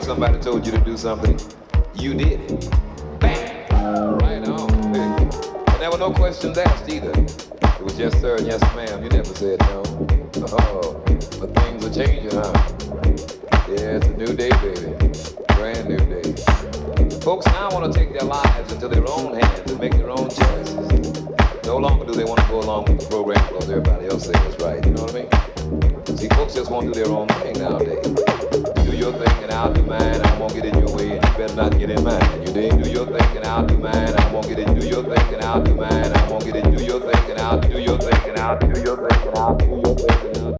somebody told you to do something, you did it. Bam! Right on. And there were no questions asked either. It was yes sir and yes ma'am. You never said no. Oh, but things are changing, huh? Yeah, it's a new day, baby. Brand new day. Folks now want to take their lives into their own hands and make their own choices. No longer do they want to go along with the program because everybody else says it's right. You know what I mean? See, folks just want to do their own thing nowadays. Do your thing and I'll do mine. I won't get in your way and you better not get in mine. You dig? Do your thing and I'll do mine. I won't get in. Do your thing and I'll do mine. I won't get in. Do your thing and I'll do your thing and I'll do your thing and I'll do your thing and I'll